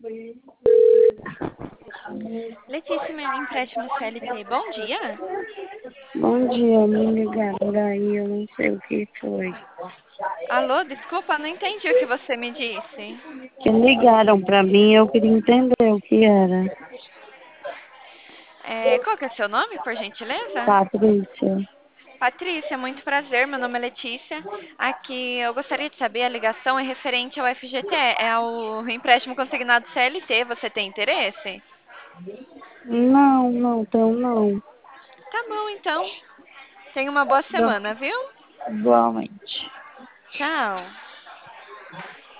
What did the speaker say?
Letícia, meu empréstimo CLT, bom dia. Bom dia, me ligaram daí, eu não sei o que foi. Alô, desculpa, não entendi o que você me disse. Que ligaram pra mim, eu queria entender o que era. Qual que é seu nome, por gentileza? Patrícia. Patrícia, muito prazer, meu nome é Letícia. Aqui eu gostaria de saber, a ligação é referente ao FGT, é ao empréstimo consignado CLT, você tem interesse? Não, não, então não. Tá bom, então. Tenha uma boa Não, semana, viu? igualmente. Tchau.